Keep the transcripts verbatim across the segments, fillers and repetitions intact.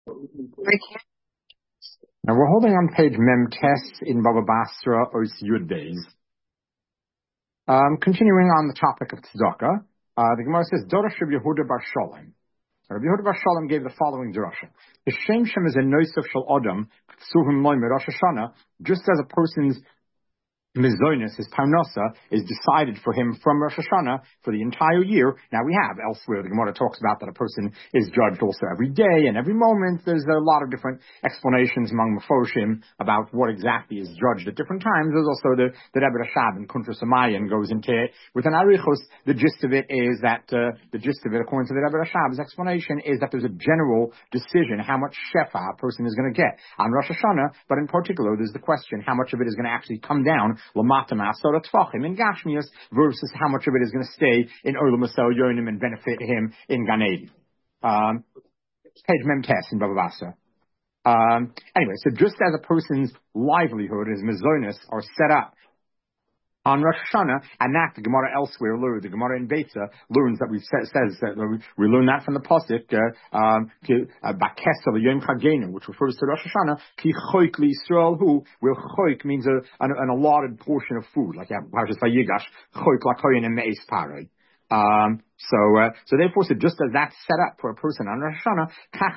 Now we're holding on page Mem Tes in Baba Basra Os Yud Beis. Um, continuing on the topic of tzedakah, uh, the Gemara says, Dorosh Rabbi Yehuda bar Sholem. Rabbi Yehuda bar Sholem gave the following drasha. The Shem Shem is a noisef shel Adam, k'tsuhim loy Rosh Hashanah, just as a person's Mizonis, his parnasa, is decided for him from Rosh Hashanah for the entire year. Now we have elsewhere, the Gemara talks about that a person is judged also every day and every moment. There's a lot of different explanations among Mefoshim about what exactly is judged at different times. There's also the, the Rebbe Rashab and Kuntra Samayan goes into it. With an Arichos, the gist of it is that, uh, the gist of it, according to the Rebbe Rashab's explanation, is that there's a general decision how much shefa a person is going to get on Rosh Hashanah, but in particular, there's the question how much of it is going to actually come down Lamata Masora Tvachim in Gashmias versus how much of it is going to stay in Olam Asel Yonim and benefit him in Gan Eden. Um, page Mem Tes in Baba Basra. Um, anyway, so just as a person's livelihood, his mizonis, are set up on Rosh Hashanah, and that the Gemara elsewhere learns, the Gemara in Beitza learns that we says that we, we learn that from the pasuk uh, um, Bakesa Yom Chagenu, which refers to Rosh Hashanah. Ki choik liYisrael hu, where choik means a, an, an allotted portion of food, like Parshas Vayigash, choik lakoyin and meis paroi. Um, so, uh, so therefore, so just as that's set up for a person on Rosh Hashanah,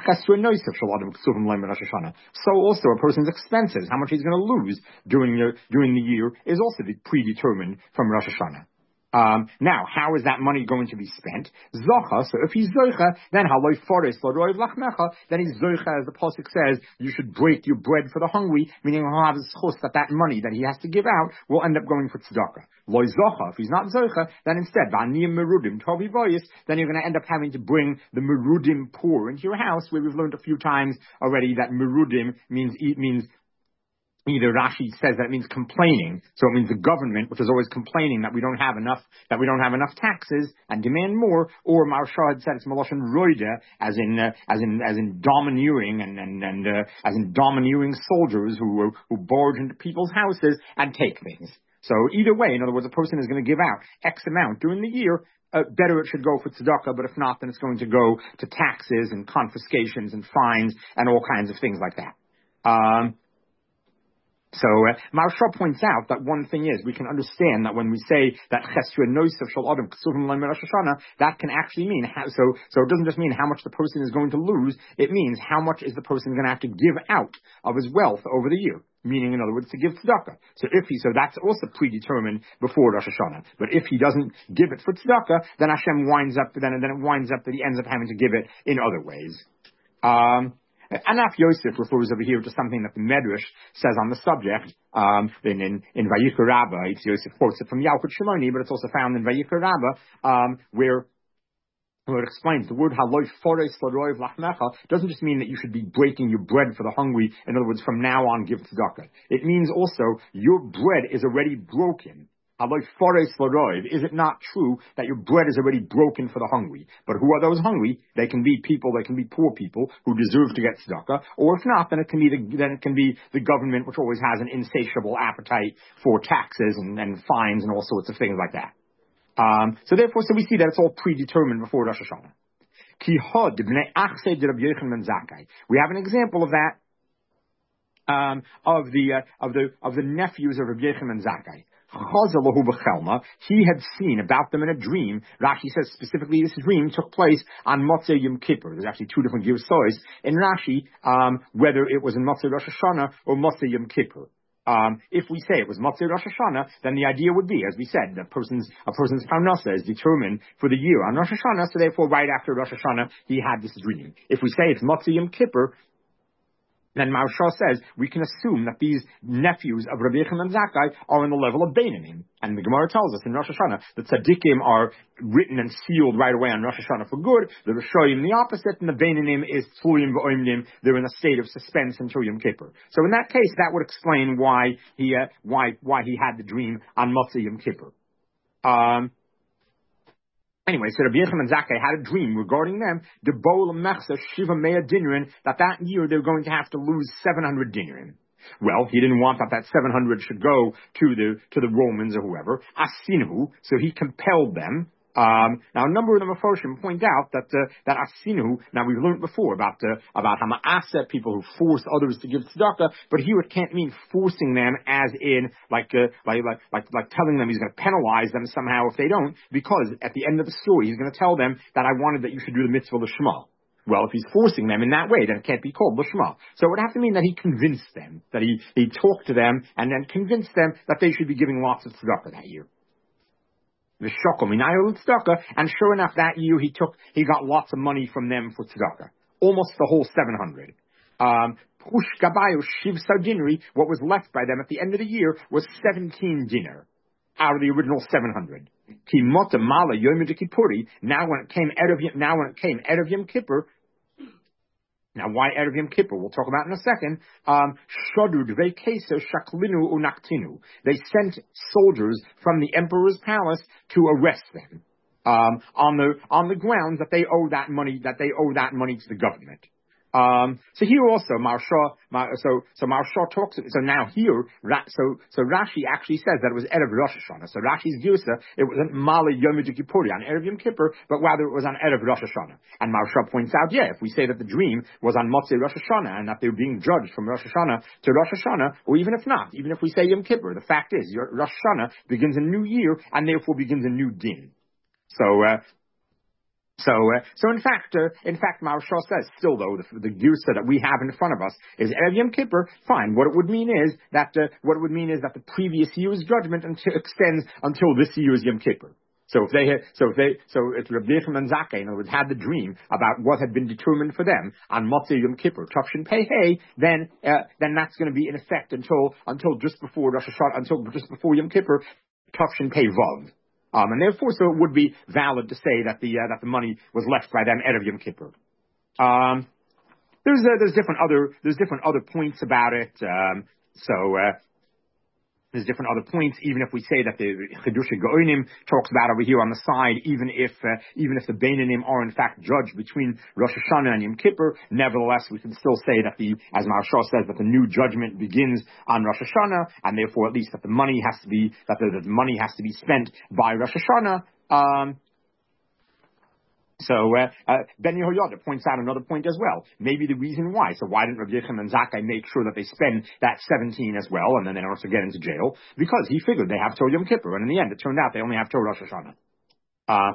so also a person's expenses, how much he's going to lose during the, during the year, is also predetermined from Rosh Hashanah. Um, now, how is that money going to be spent? Zocha, so if he's zocha, then haloi forest l'roiv lachmecha, then he's zocha, as the pasuk says, you should break your bread for the hungry, meaning he'll have his chus that that money that he has to give out will end up going for tzedakah. Loi zocha, if he's not zocha, then instead, v'aniyim merudim tovi voyis, then you're going to end up having to bring the merudim poor into your house, where we've learned a few times already that merudim means, means either Rashi says that it means complaining, so it means the government, which is always complaining that we don't have enough, that we don't have enough taxes and demand more, or Marsha had said it's Maloshan Roida, as in, uh, as in, as in domineering and, and, and, uh, as in domineering soldiers who, who barge into people's houses and take things. So either way, in other words, a person is going to give out X amount during the year. Uh, better it should go for tzedakah, but if not, then it's going to go to taxes and confiscations and fines and all kinds of things like that. Um, So, uh, Marsha points out that one thing is, we can understand that when we say that Chesra Nosef Shal Adam Ksuvim Laim Rosh Hashanah, that can actually mean, how, so, so it doesn't just mean how much the person is going to lose, it means how much is the person going to have to give out of his wealth over the year. Meaning, in other words, to give tzedakah. So if he, so that's also predetermined before Rosh Hashanah. But if he doesn't give it for tzedakah, then Hashem winds up, then, then it winds up that he ends up having to give it in other ways. Um, Anaf Yosef refers over here to something that the Medrash says on the subject. Um, in in, in Vayikra Rabbah, it's Yosef quotes it from Yalkut Shimoni, but it's also found in Vayikra Rabbah, um, where where it explains the word haloi forest l'roiv lachmecha doesn't just mean that you should be breaking your bread for the hungry. In other words, from now on, give tzedakah. It means also your bread is already broken. Is it not true that your bread is already broken for the hungry? But who are those hungry? They can be people, they can be poor people who deserve to get tzedakah, or if not, then it can be the, then it can be the government, which always has an insatiable appetite for taxes and, and fines and all sorts of things like that. Um, so therefore, so we see that it's all predetermined before Rosh Hashanah. We have an example of that, um, of the, uh, of the, of the nephews of Rabbi Yechon and Zakkai. He had seen about them in a dream. Rashi says specifically this dream took place on Motzei Yom Kippur. There's actually two different Girsos in Rashi, um, whether it was in Motzei Rosh Hashanah or Motzei Yom Kippur. Um, if we say it was Motzei Rosh Hashanah, then the idea would be, as we said, the person's, a person's parnasa is determined for the year on Rosh Hashanah, so therefore right after Rosh Hashanah he had this dream. If we say it's Motzei Yom Kippur, then Marsha says we can assume that these nephews of Rabbi Yechon and Zakkai are on the level of Beinanim. And the Gemara tells us in Rosh Hashanah that Tzaddikim are written and sealed right away on Rosh Hashanah for good. The Rishoyim the opposite, and the Beinanim is Tzluyim v'Oimnim. They're in a state of suspense until Yom Kippur. So in that case, that would explain why he uh, why why he had the dream on Motzei Yom Kippur. Um, Anyway, so Rabbi Yechon and Zakkai had a dream regarding them, the Boel Mechsa Shiva Mea Dinrin, that that year they're going to have to lose seven hundred dinrin. Well, he didn't want that that seven hundred should go to the to the Romans or whoever. Asinhu, so he compelled them. Um, now, a number of the Mefarshim point out that uh, that Asinu. Now, we've learned before about uh, about Hama'aseh, people who force others to give tzedakah, but here it can't mean forcing them, as in like uh, like, like like like telling them he's going to penalize them somehow if they don't, because at the end of the story he's going to tell them that I wanted that you should do the mitzvah l'shma. Well, if he's forcing them in that way, then it can't be called l'shma. So it would have to mean that he convinced them, that he he talked to them and then convinced them that they should be giving lots of tzedakah that year. The shokel minayu tzedakah, and sure enough, that year he took, he got lots of money from them for tzedakah, almost the whole seven hundred. Um, what was left by them at the end of the year was seventeen dinar out of the original seven hundred. Now when it came Erev, now when it came Erev Yom Kippur. Now, why Erev Yom Kippur? We'll talk about in a second. Um, they sent soldiers from the emperor's palace to arrest them um, on the on the grounds that they owe that money that they owe that money to the government. Um, so here also, Maharsha, so, so Maharsha talks, so now here, so, so Rashi actually says that it was Erev Rosh Hashanah. So Rashi's Girsa, it wasn't Mali Yom Kippur on Erev Yom Kippur, but rather it was on Erev Rosh Hashanah. And Maharsha points out, yeah, if we say that the dream was on Motzei Rosh Hashanah and that they were being judged from Rosh Hashanah to Rosh Hashanah, or even if not, even if we say Yom Kippur, the fact is, Rosh Hashanah begins a new year and therefore begins a new din. So, uh, So, uh, so in fact, uh, in fact, Maharsha says still though the, the Girsa that we have in front of us is Erev Yom Kippur. Fine. What it would mean is that uh, what it would mean is that the previous year's judgment until, extends until this year's Yom Kippur. So if they had, so if they, so if Rabbi Yechim and Zakkai, in other words, had the dream about what had been determined for them on Motzei Yom Kippur, Tafshin Pei Hey, then uh, then that's going to be in effect until until just before Rosh Hashanah, until just before Yom Kippur, Tafshin Pei Vav. Um, and therefore, so it would be valid to say that the uh, that the money was left by them Erev Yom Kippur. Um, there's uh, there's different other there's different other points about it. Um, so uh, there's different other points. Even if we say that the Chiddushei Gaonim talks about over here on the side, even if uh, even if the Beinanim are in fact judged between Rosh Hashanah and Yom Kippur, nevertheless we can still say that the, as Maharsha says, that the new judgment begins on Rosh Hashanah, and therefore at least that the money has to be that the, that the money has to be spent by Rosh Hashanah. Um, So uh, uh, Ben Yehoyada points out another point as well. Maybe the reason why. So why didn't Rabbi Yechim and Zakkai make sure that they spend that seventeen as well, and then they don't also get into jail? Because he figured they have till Yom Kippur, and in the end, it turned out they only have till Rosh Hashanah. Uh,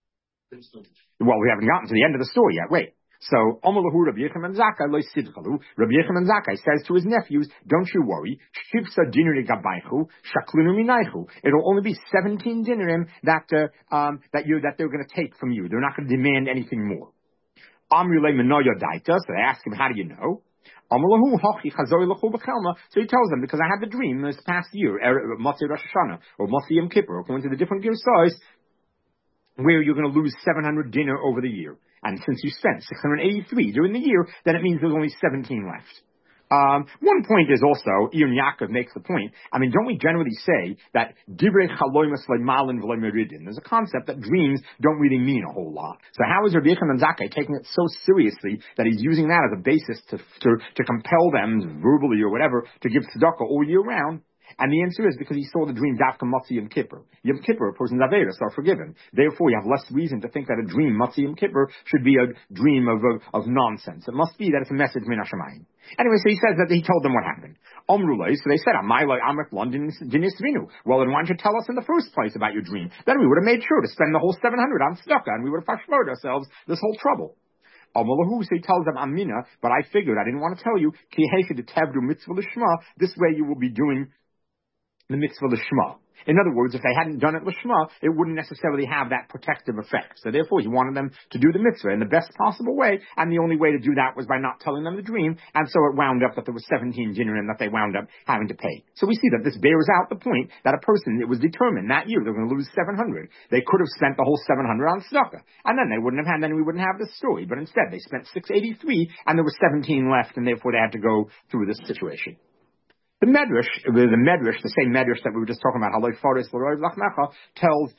well, we haven't gotten to the end of the story yet. Wait. So, Omalahu Rabbi Yechim and Zakkai lo sidchalu. Rabbi Yechim and Zakkai says to his nephews, "Don't you worry. Shivsa dinari gabaychu shaklinu minaychu. It'll only be seventeen dinarim that uh, um that you that they're going to take from you. They're not going to demand anything more." Amrulei menoya daita. So they ask him, "How do you know?" Omalahu hachi chazoi lechu b'chelma. So he tells them, because I had the dream this past year, Motzei Rosh Hashanah or Motzei Yom Kippur, according to the different girsais, where you're going to lose seven hundred dinar over the year. And since you spent six hundred eighty-three during the year, then it means there's only seventeen left. Um, one point is also, Ian Yaakov makes the point, I mean, don't we generally say that divrei chaloimus leimalin v'lei meridin? There's a concept that dreams don't really mean a whole lot. So how is Rabbi Yechim and Zakkai taking it so seriously that he's using that as a basis to, to, to compel them verbally or whatever to give tzedakah all year round? And the answer is because he saw the dream Dafka Motzei Yom Kippur. Yom Kippur, a person's Averos are forgiven. Therefore, you have less reason to think that a dream, Motzei Yom Kippur, should be a dream of, of, of nonsense. It must be that it's a message min Hashemayim. Anyway, so he says that he told them what happened. Omrulei, so they said, Amaylai Amak London Dinisvinu. Well, then why don't you tell us in the first place about your dream? Then we would have made sure to spend the whole seven hundred on tzedakah, and we would have fashloed ourselves this whole trouble. Amalahu, so he tells them, Amina, but I figured, I didn't want to tell you, Ki Heisha de Tevdu Mitzvah Lishma, this way you will be doing the mitzvah l'shma. In other words, if they hadn't done it l'shma, it wouldn't necessarily have that protective effect. So therefore, he wanted them to do the mitzvah in the best possible way, and the only way to do that was by not telling them the dream, and so it wound up that there was seventeen dinar that they wound up having to pay. So we see that this bears out the point that a person, it was determined that year they're going to lose seven hundred. They could have spent the whole seven hundred on tzedakah, and then they wouldn't have had, then we wouldn't have this story. But instead, they spent six eighty-three, and there was seventeen left, and therefore they had to go through this situation. The Medrash, the Medrash, the same Medrash that we were just talking about, Haloi Fares L'Roi Lachmecha, tells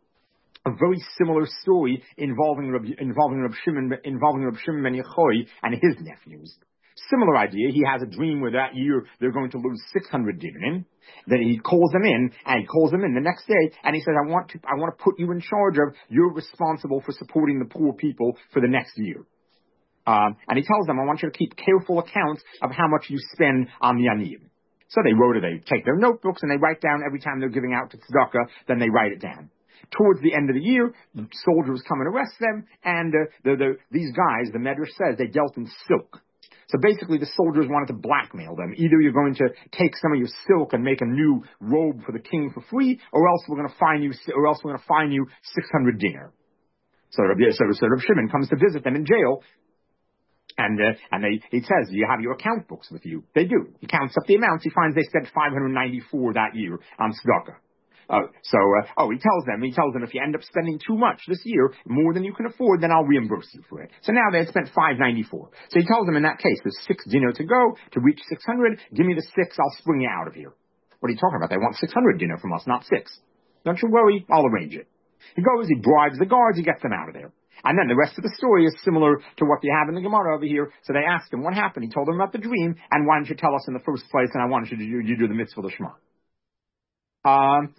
a very similar story involving Rab, involving Rab Shimon, involving Rab Shimon ben Yochai and his nephews. Similar idea, he has a dream where that year they're going to lose six hundred dinarim. Then he calls them in, and he calls them in the next day, and he says, I want to, I want to put you in charge of, you're responsible for supporting the poor people for the next year. Um, and he tells them, I want you to keep careful accounts of how much you spend on the aniyim. So they wrote it, they take their notebooks and they write down every time they're giving out to tzedakah, then they write it down. Towards the end of the year, the soldiers come and arrest them, and uh, the, the, these guys, the Medrash says, they dealt in silk. So basically the soldiers wanted to blackmail them. Either you're going to take some of your silk and make a new robe for the king for free, or else we're going to fine you, or else we're going to fine you six hundred dinar. So Rabbi, so, so Rabbi Shimon comes to visit them in jail, and uh, and they, he says, do you have your account books with you? They do. He counts up the amounts. He finds they spent five hundred ninety-four that year on tzedakah. Oh, so, uh, oh, he tells them, he tells them if you end up spending too much this year, more than you can afford, then I'll reimburse you for it. So now they had spent five ninety-four. So he tells them in that case, there's six dinar to go to reach six hundred. Give me the six, I'll spring you out of here. What are you talking about? They want six hundred dinar from us, not six. Don't you worry, I'll arrange it. He goes, he bribes the guards, he gets them out of there. And then the rest of the story is similar to what you have in the Gemara over here. So they asked him what happened. He told them about the dream, and why didn't you tell us in the first place, and I wanted you to do, you do the mitzvah l'shma. Um,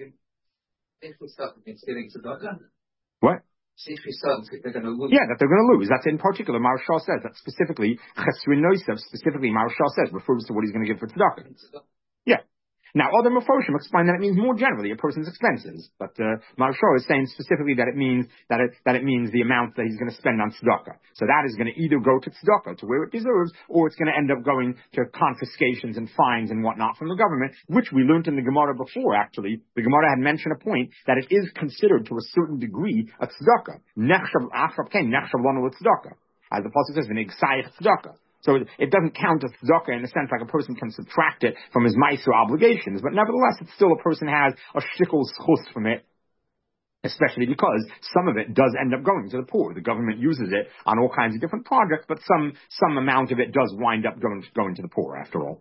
what? Yeah, that they're going to lose. That's in particular, Maharsha says, that specifically, Chesrin Noisef, specifically, Maharsha says, refers to what he's going to give for tzedakah. Yeah. Now, other Mefoshim explain that it means more generally a person's expenses, but uh, Maharsha is saying specifically that it means that it that it means the amount that he's going to spend on tzedakah. So that is going to either go to tzedakah, to where it deserves, or it's going to end up going to confiscations and fines and whatnot from the government, which we learned in the Gemara before. Actually, the Gemara had mentioned a point that it is considered to a certain degree a tzedakah. Nechshav achrav ken nechshav lanu tzedakah, as the pasuk says, v'negzayich tzedakah. So it, it doesn't count as tzedakah in the sense like a person can subtract it from his meiser obligations, but nevertheless, it's still a person has a shtickle schus from it, especially because some of it does end up going to the poor. The government uses it on all kinds of different projects, but some some amount of it does wind up going to, going to the poor after all.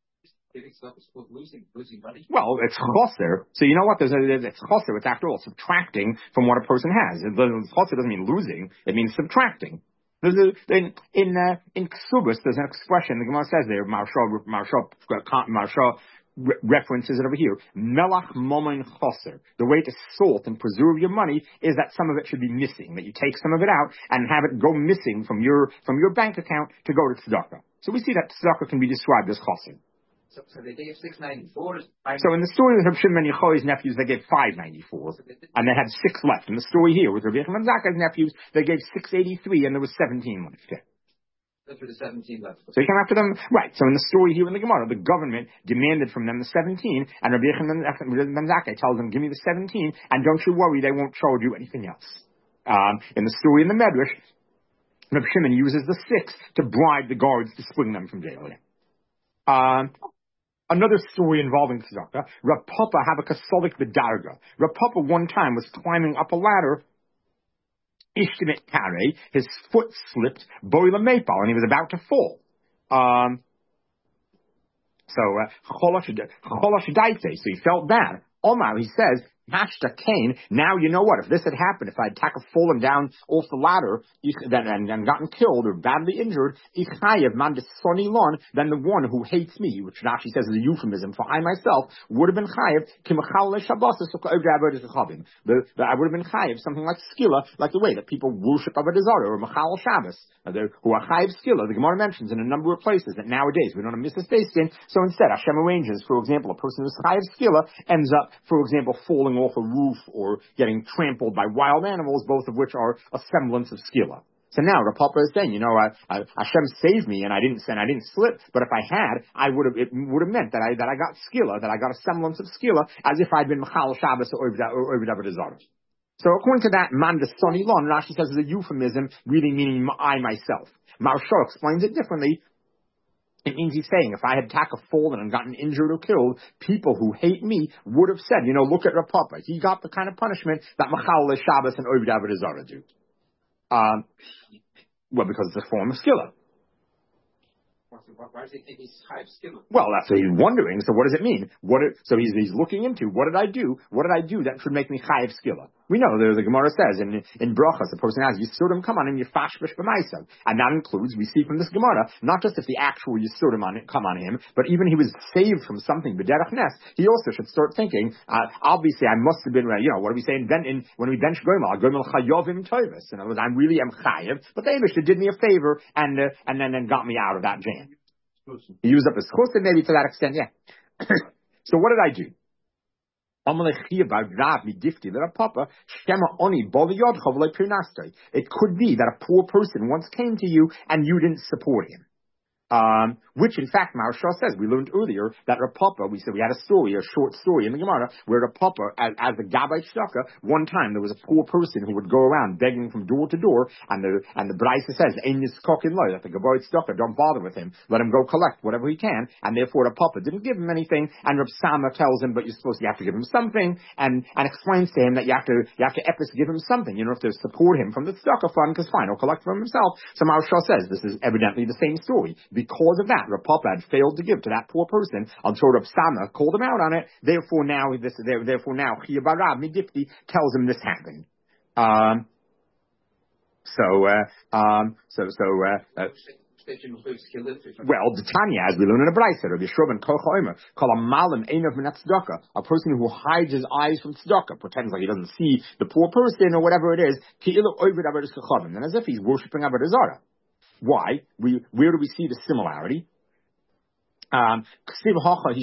Losing, losing money. Well, it's choser. So you know what? There's a, it's choser. It's after all subtracting from what a person has. Choser doesn't mean losing. It means subtracting. There's a, in in uh, in Ksubas, there's an expression the Gemara says there. Maharsha Maharsha Maharsha re- references it over here. Melach momen choser. The way to salt and preserve your money is that some of it should be missing. That you take some of it out and have it go missing from your from your bank account to go to tzedakah. So we see that tzedakah can be described as choser. So, so they gave six ninety-four. So in the story with Rabbi Shimon ben Yochai's nephews, they gave five ninety-four, and they had six left. In the story here with Rabbi Yochanan ben Zakkai's nephews, they gave six eighty-three, and there was seventeen left. Yeah. That's for the seventeen left. So he came after them, right? So in the story here in the Gemara, the government demanded from them the seventeen, and Rabbi Yochanan ben Zakkai tells them, "Give me the seventeen, and don't you worry, they won't charge you anything else." Um, in the story in the Medrash, Rabbi Shimon uses the six to bribe the guards to spring them from jail. Um. Another story involving tzedakah. Rav Papa have a kasolik b'darga. Rav Papa one time was climbing up a ladder. Ishtimit kare, his foot slipped, boila mepal, and he was about to fall. Um, so, cholash daite, so he felt bad. Omar, he says, Hashta Cain, now you know what, if this had happened, if I'd taken fallen down off the ladder and, and, and gotten killed or badly injured, Ichayev Mandisoni Lon, then the one who hates me, which Rashi says is a euphemism for I myself, would have been Chayev, Kimachal Shabbos, the, the I would have been Chayev, something like Skilla, like the way that people worship Avodah Zarah or Machal Shabbos, who are Chayev Skilla. The Gemara mentions in a number of places that nowadays we don't have Missus Baskin, so instead Hashem arranges, for example, a person who's Chayev Skilla ends up, for example, falling off a roof or getting trampled by wild animals, both of which are a semblance of skilla. So now Rav Papa is saying, you know, I, I, Hashem saved me and I didn't and I didn't slip, but if I had, I would have it would have meant that I that I got skilla, that I got a semblance of skilla, as if I'd been Machal Shabbos or Ovid Avodah Zarah. So according to that, Mandasoni Lon, Rashi says is a euphemism, really meaning I myself. Maharsha explains it differently. It means he's saying, if I had taka fallen and gotten injured or killed, people who hate me would have said, you know, look at Rav Papa. He got the kind of punishment that Machal Shabbos and Ovid Avodah Zarah do. Um, well, because it's a form of skilla. Why does he think he's high skilla? Well, that's what he's wondering. So what does it mean? What? It, so he's he's looking into, what did I do? What did I do that should make me chayiv skilla? We know the, the Gemara says in in Brachas, the person has Yisurim come on him Yifashbish b'maisav, and that includes, we see from this Gemara, not just if the actual Yisurim on it come on him, but even he was saved from something b'derech nes, he also should start thinking, uh, obviously I must have been, you know, what do we say in, in when we bench Gomer, Gomer chayovim tovis, in other words, I really am chayev, but the Eibishter did me a favor and uh, and then then got me out of that jam. He used up his chus, and maybe to that extent, yeah. So what did I do? It could be that a poor person once came to you and you didn't support him. Um, which in fact Maharsha says, we learned earlier that Rav Papa, we said we had a story, a short story in the Gemara, where Rav Papa, as, as the Gabbai Shtaka, one time there was a poor person who would go around begging from door to door, and the and the Braisa says, Ein Yiskok in Lo, that the Gabbai Shtaka, don't bother with him, let him go collect whatever he can, and therefore Rav Papa didn't give him anything, and Rav Sama tells him, but you're supposed to, you have to give him something, and, and explains to him that you have to, you have to epis give him something, you know, if to support him from the Shtaka fund, because fine, he'll collect from himself. So Maharsha says, this is evidently the same story. Because of that, Rav Papa had failed to give to that poor person until Rav Sama called him out on it. Therefore now, this, therefore now, Chia Barab Midifti tells him this happened. Um, so, uh, um, so, so, uh, uh well, the Tanya, as we learn in the Braisa, Rabbi Yeshua and Kocha Omer, call a malim einav min tzedakah, a person who hides his eyes from tzedakah, pretends like he doesn't see the poor person or whatever it is, ki'ilu ovid avodas kachavim, and as if he's worshipping avodah zarah. Why? We, where do we see the similarity? Um, the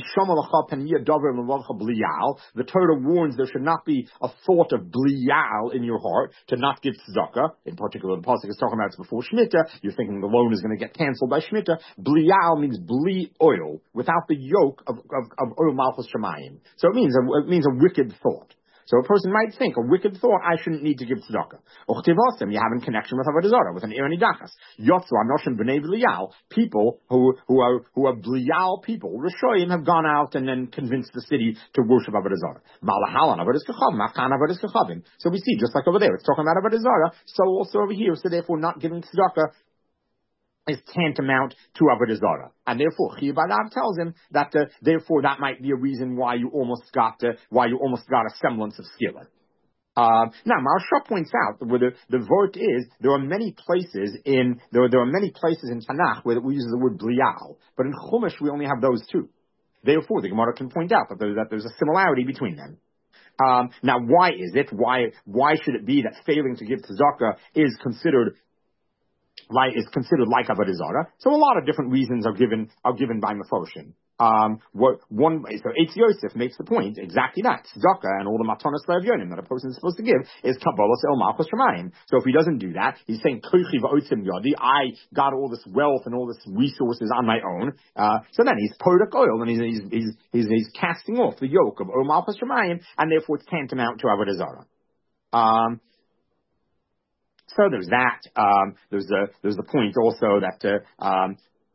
Torah warns there should not be a thought of bliyal in your heart to not give tzedakah. In particular, the pasuk is talking about it's before Shemitah. You're thinking the loan is going to get canceled by Shemitah. Bliyal means bli oil, without the yoke of, of, of oil malchus shemayim. So it means a, it means a wicked thought. So a person might think, a wicked thought, I shouldn't need to give tzedakah. Ochtivosem, you have in connection with Avodah Zarah, with an irani dachas. Yotzu anoshim b'nei bliyal, people who, who are, who are bliyal people, Rishoyim have gone out and then convinced the city to worship Avodah Zarah. Malahalan Avodah Kechavim, Mafkan Avodah Kechavim. So we see, just like over there, it's talking about Avodah Zarah, so also over here, so therefore not giving tzedakah is tantamount to Avodah Zarah. And therefore, Chia Barav tells him that, uh, therefore, that might be a reason why you almost got, uh, why you almost got a semblance of skila. Uh, now, Maharsha points out that where the, the vort is, there are many places in, there, there are many places in Tanakh where we use the word bliyal, but in Chumash we only have those two. Therefore, the Gemara can point out that, there, that there's a similarity between them. Um, now, why is it? Why, why should it be that failing to give tzedakah is considered Like, is considered like Avodah Zarah? So a lot of different reasons are given are given by Mephoshim. Um, what one so Eitz Yosef makes the point exactly that tzedakah and all the matanos le'avyonim that a person is supposed to give is kabbalas el malchus shemayim. So if he doesn't do that, he's saying kochi va'otzim yadi, I got all this wealth and all this resources on my own. Uh, so then he's podak oil and he's he's, he's he's he's casting off the yoke of el malchus shemayim, and therefore it's tantamount to Avodah Zarah. Um, So there's that. Um, there's the there's the point also that uh, um,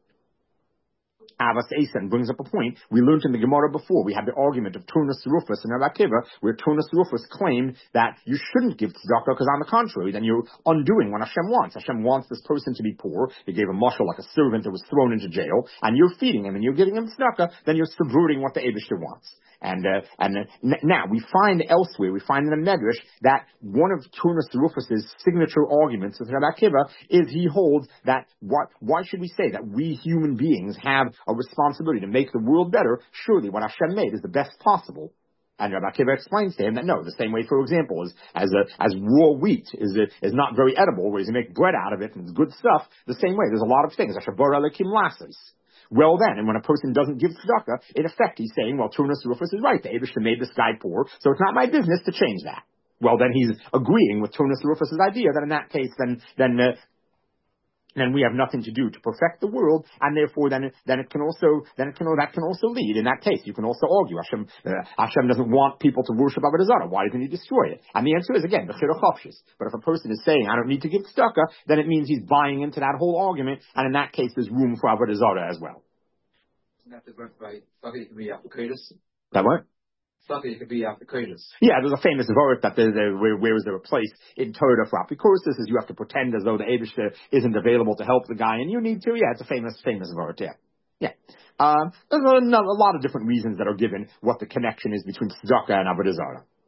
Avas Eisen brings up a point we learned in the Gemara before. We had the argument of Turnus Rufus and Rav Akiva, where Turnus Rufus claimed that you shouldn't give tzedakah because on the contrary, then you're undoing what Hashem wants. Hashem wants this person to be poor. He gave a mashal like a servant that was thrown into jail, and you're feeding him and you're giving him tzedakah, then you're subverting what the Eibishter wants. And uh, and uh, n- now we find elsewhere, we find in the Medrash that one of Turnus Rufus's signature arguments with Rabbi Akiva is he holds that what why should we say that we human beings have a responsibility to make the world better? Surely what Hashem made is the best possible. And Rabbi Akiva explains to him that no, the same way, for example, as as a, as raw wheat is a, is not very edible, whereas you make bread out of it and it's good stuff. The same way, there's a lot of things. Ashabara lekim lasses. Well then, and when a person doesn't give tzedakah, in effect he's saying, well, Turnus Rufus is right. The Eibishter made this guy poor, so it's not my business to change that. Well then he's agreeing with Turnus Rufus's idea that in that case, then then uh, then we have nothing to do to perfect the world, and therefore then it, then it can also then it can that can also lead. In that case, you can also argue Hashem uh, Hashem doesn't want people to worship Avodah Zarah. Why doesn't he destroy it? And the answer is again the Chira Chofshis. But if a person is saying I don't need to give tzedakah, then it means he's buying into that whole argument, and in that case, there's room for Avodah Zarah as well. That could be after Kodesh. That what? Something could be after Kodesh. Yeah, there's a famous word that there, there, where, where is there a place in Torah for apikoros is you have to pretend as though the Eibishter isn't available to help the guy and you need to. Yeah, it's a famous, famous word. Yeah, yeah. Um, there's a, a lot of different reasons that are given what the connection is between tzedakah and Avodah Zarah.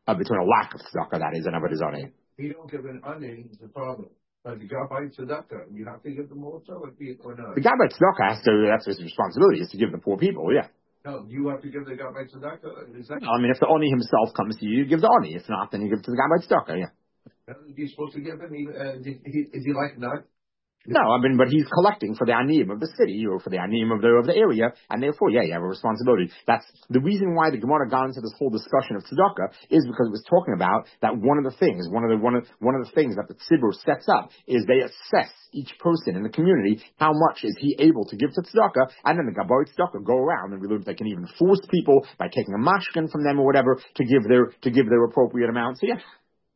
uh, between a lack of tzedakah, that is, and avodah zarah. You don't give an onion, it's a problem. But the Gabbai Tzedakah, you have to give them also or not? The Gabbai Tzedakah has to, that's his responsibility, is to give the poor people, yeah. No, you have to give the Gabbai Tzedakah? Is that... No, I mean, if the Oni himself comes to you, you give the Oni. If not, then you give it to the Gabbai Tzedakah, yeah. You're supposed to give him, uh, is, he, is he like not? No, I mean, but he's collecting for the anim of the city or for the anim of the of the area, and therefore, yeah, you have a responsibility. That's the reason why the Gemara got into this whole discussion of tzedakah is because it was talking about that one of the things, one of the one of one of the things that the tzibur sets up is they assess each person in the community how much is he able to give to tzedakah, and then the Gabbai tzedakah go around and we learn they can even force people by taking a mashkin from them or whatever to give their to give their appropriate amount. So yeah.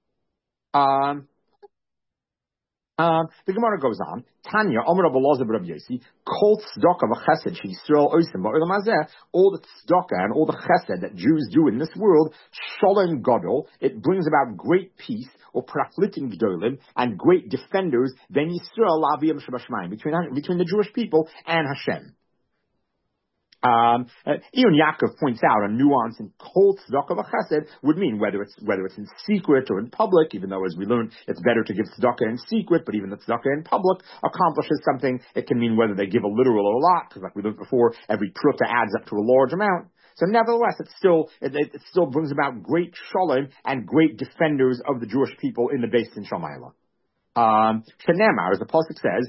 Um. Um, the Gemara goes on. Tanya, Omer Rabbi Elazar Rabbi Yossi, Kol tzedakah v'chesed sheYisrael osim ba'olam hazeh. All the tzedakah and all the chesed that Jews do in this world, shalom gadol, it brings about great peace, or praklitim gedolim, and great defenders ben Yisrael la'aviyam shabashmayim, between between the Jewish people and Hashem. Um, uh, Ion Yaakov points out a nuance in kol tzedakah v'chesed would mean whether it's whether it's in secret or in public. Even though, as we learned, it's better to give tzedakah in secret, but even the tzedakah in public accomplishes something. It can mean whether they give a literal or a lot, because like we learned before, every pruta adds up to a large amount. So nevertheless, it still it, it still brings about great shalom and great defenders of the Jewish people in the Beis Din Shamayla. Um, Shenemar, as the pasuk says.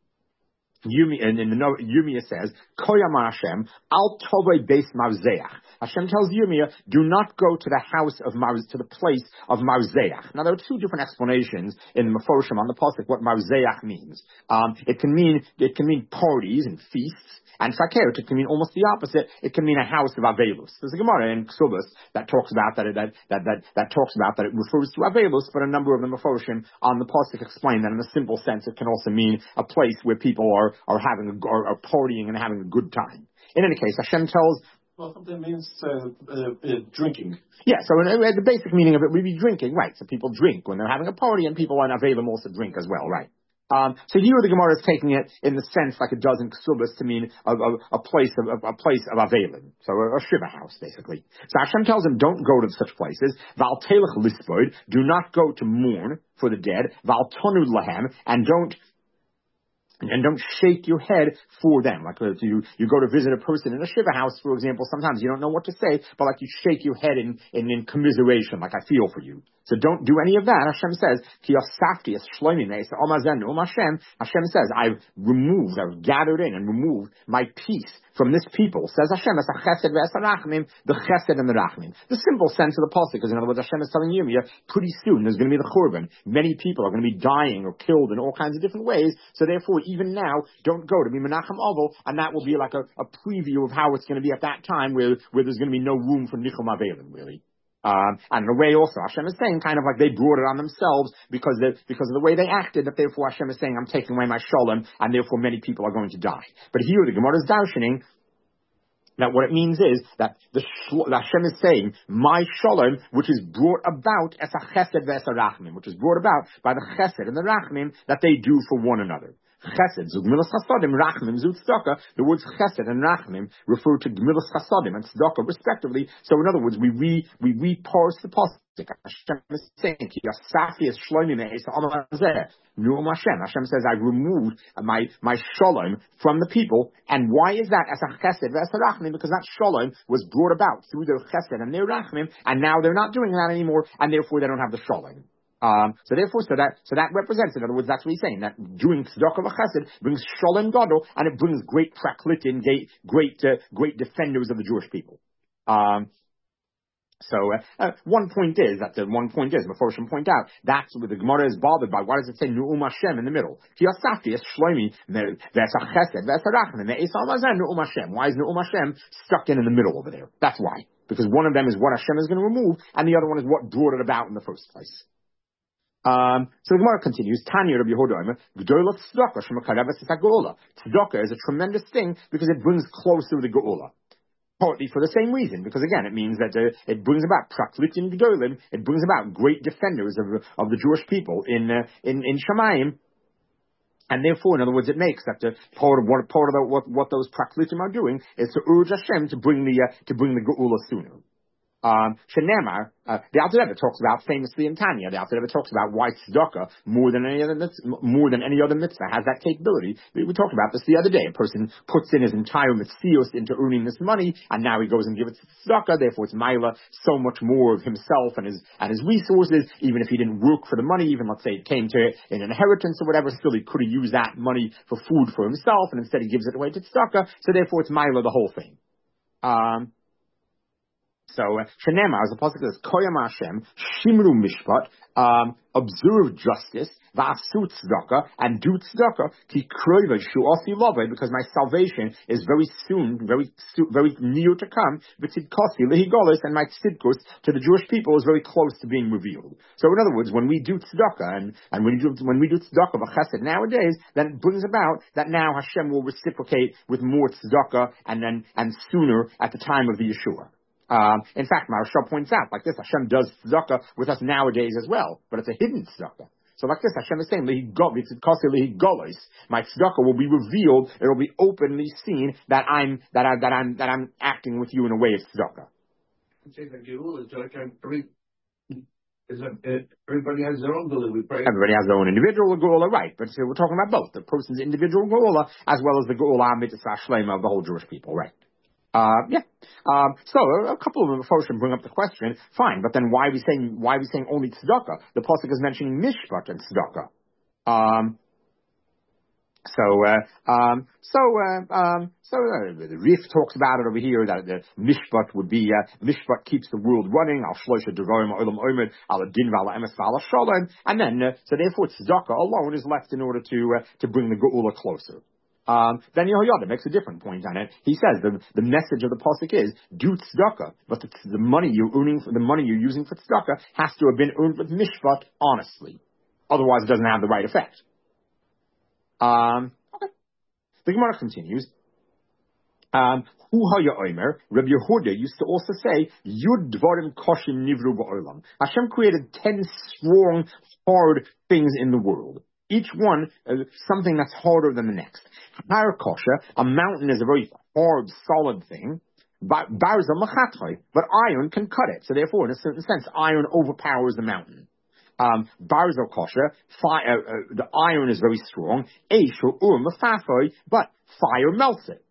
Yumi, and in the note, Yirmiyah says, Koyama Hashem, al tovei beis Marzeach. Hashem tells Yirmiyah, do not go to the house of Mar, to the place of Marzeach. Now there are two different explanations in Meforshim on the pasuk what Marzeach means. Um, it can mean, it can mean parties and feasts, and Sakeret, it can mean almost the opposite. It can mean a house of Avelus. There's a Gemara in Ksubas that talks about that, that, that, that, that talks about that it refers to Avelus, but a number of the Meforshim on the pasuk explain that in a simple sense it can also mean a place where people are are having a, are, are partying and having a good time. In any case, Hashem tells. Well, something means uh, uh, uh, drinking. Yeah, so in, uh, the basic meaning of it would be drinking, right? So people drink when they're having a party, and people on Avelim also drink as well, right? Um, so here the Gemara is taking it in the sense like it does in Ksubas to mean a, a, a place of a, a place of Avelim, so a, a shiva house basically. So Hashem tells him, don't go to such places. Val telech lisbod, do not go to mourn for the dead. Val tonu lahem, and don't. And don't shake your head for them. Like if you, you go to visit a person in a shiva house, for example, sometimes you don't know what to say, but like you shake your head in, in, in commiseration, like I feel for you. So don't do any of that. Hashem says, Ki yasafti es shloimi meis omazen um Hashem. Hashem says, I've removed, I've gathered in and removed my peace from this people. Says Hashem, es ha-chesed ve'es ha-rachmim, the chesed and the rachmim. The simple sense of the pasuk is, in other words, Hashem is telling Yirmiyah, pretty soon there's going to be the churban. Many people are going to be dying or killed in all kinds of different ways. So therefore, even now, don't go to be Menachem Oval, and that will be like a, a preview of how it's going to be at that time, where, where there's going to be no room for Nichum Avelim, really. Um, and in a way also, Hashem is saying kind of like they brought it on themselves because they, because of the way they acted, that therefore Hashem is saying, I'm taking away my shalom, and therefore many people are going to die. But here the Gemara is darshaning that what it means is that the that Hashem is saying, my shalom, which is brought about as a chesed ve'es a rachmim, which is brought about by the chesed and the rachmim that they do for one another. Chesed, zug gmilas chasadim, rachmim, zug tzedakah. The words chesed and rachmim refer to gmilas chasadim and tzedakah respectively. So in other words, we re, we re-parse the pasuk. Hashem is saying, Ki yasafi es shloimi me'es ha'olam hazeh. Nu'um Hashem. Hashem says, I removed my, my shalom from the people. And why is that? As a chesed ve'es a rachmim, because that shalom was brought about through their chesed and their rachmim, and now they're not doing that anymore, and therefore they don't have the shalom. Um, so therefore, so that so that represents, in other words, that's what he's saying, that doing tzedakah v'chesed brings shalom gadol, and it brings great praklitim, great great, uh, great defenders of the Jewish people. Um, so uh, uh, one point is that the one point is, Meforshim point out, that's what the Gemara is bothered by. Why does it say Nu'um Hashem in the middle? Ki yasafti es shloimi ve'es ha-chesed ve'es ha-rachmim ve'es ha-mazen Nu'um Hashem. Why is Nu'um Hashem stuck in in the middle over there? That's why. Because one of them is what Hashem is going to remove, and the other one is what brought it about in the first place. Um, so the Gemara continues, Tanya Rabbi Yehuda, G'dola tzedakah shemakareves es ha-geula. Tzedakah is a tremendous thing because it brings closer the geula. Partly for the same reason, because again, it means that uh, it brings about praklitim gedolim, it brings about great defenders of of the Jewish people in uh, in in Shamayim, and therefore, in other words, it makes that the part of what part of the, what what those praklitim are doing is to urge Hashem to bring the uh, to bring the geula sooner. Um, Shenemar, uh, the Alter Rebbe talks about famously in Tanya. The Alter Rebbe talks about why tzedakah more than any other mitzvah, more than any other mitzvah has that capability. We, we talked about this the other day. A person puts in his entire mitzios into earning this money, and now he goes and gives it to tzedakah. Therefore, it's maila so much more of himself and his and his resources. Even if he didn't work for the money, even let's say it came to an inheritance or whatever, still he could have used that money for food for himself, and instead he gives it away to tzedakah. So therefore, it's maila the whole thing. Um, So, Shenema, as the pasuk says, Koyam Hashem, Shimru Mishpat, um, observe justice, Vasu Tzedakah, and do Tzedakah, Ki Kroiva Shu'asi Loved, because my salvation is very soon, very very near to come, V'tzidkasi Lehigolis, and my tzidkus to the Jewish people is very close to being revealed. So, in other words, when we do Tzedakah, and, and when we do, when we do Tzedakah, V'chesed nowadays, then it brings about that now Hashem will reciprocate with more Tzedakah, and then, and sooner at the time of the Yeshua. Um, in fact, Maharshal points out, like this, Hashem does tzedakah with us nowadays as well, but it's a hidden tzedakah. So like this, Hashem is saying, my tzedakah will be revealed, it will be openly seen that I'm, that I, that I'm, that I'm acting with you in a way of tzedakah. Everybody has their own geula. We pray. Everybody has their own individual geula, right? But so we're talking about both, the person's individual geula, as well as the geula mitzvah shlema of the whole Jewish people, right? Uh, yeah. Um, so a couple of the Mephoshim bring up the question. Fine, but then why are we saying why are we saying only tzedakah? The pasuk is mentioning mishpat and tzedakah. Um, so uh, um, so uh, um, so uh, the Rif talks about it over here that the mishpat would be uh, mishpat keeps the world running. Al shloisha devarim olam omed al din v'al emes v'al shalom, and then uh, so therefore tzedakah alone is left in order to uh, to bring the geula closer. Um, then Yehoyada makes a different point on it. He says the the message of the pasuk is do tzedakah, but the, the money you're earning, for the money you're using for tzedakah has to have been earned with mishpat honestly. Otherwise, it doesn't have the right effect. Um, okay. The Gemara continues. Um, Hu haya omer, Rabbi Yehuda used to also say Yud dvarim koshim nivru ba'olam. Hashem created ten strong, hard things in the world. Each one uh, something that's harder than the next. Har kosher, a mountain is a very hard, solid thing. But iron can cut it. So therefore, in a certain sense, iron overpowers the mountain. Um, Barzel kosher, fire, uh, uh, the iron is very strong. Eish or ur mafafoi, but fire melts it.